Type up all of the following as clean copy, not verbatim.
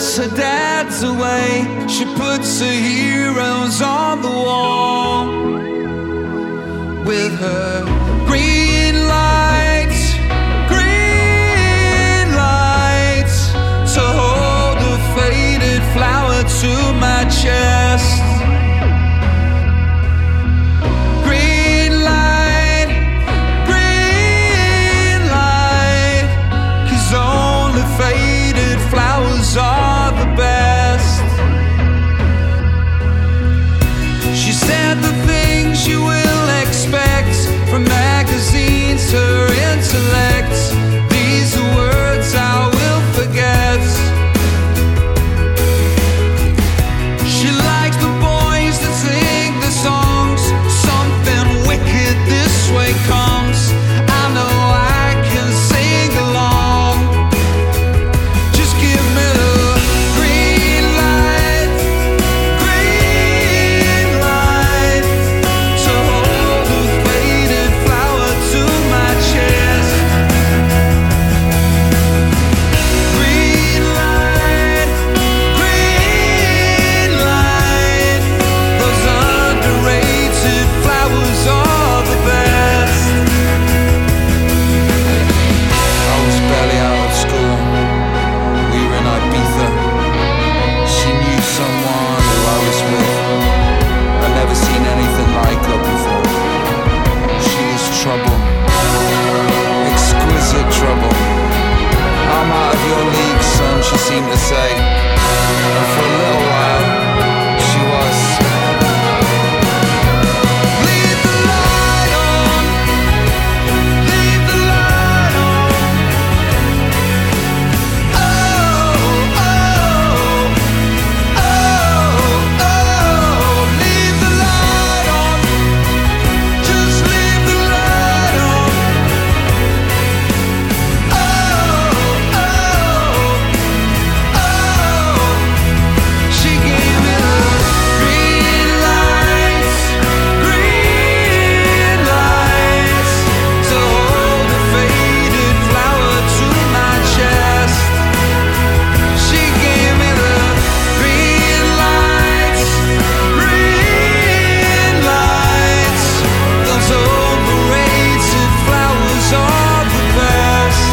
once her dad's away, she puts her heroes on the wall with her green lights, green lights, to hold a faded flower to my chest. Green light, 'cause only faded flowers are the best. She said the things you will expect from magazines, her intellect. These are words I will forget. She likes the boys that sing the songs. Something wicked this way comes. I know I can sing along. Just give me the green light, to hold a faded flower to my chest. Green light, those underrated flowers are the best. I was barely out of school. We were in Ibiza. She knew someone who I was with. I'd never seen anything like her before. She was trouble, exquisite trouble. I'm out of your league, son, she seemed to say. And for a little while, she was. Leave the light on, leave the light on. Oh, oh, oh, oh, leave the light on. Just leave the light on. Oh, oh, she gave me the green lights, to hold a faded flower to my chest. She gave me the green lights, those overrated flowers are the best.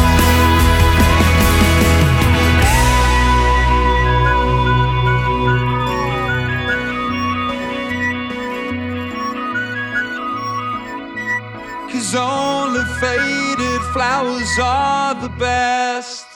Cause only faded flowers are the best.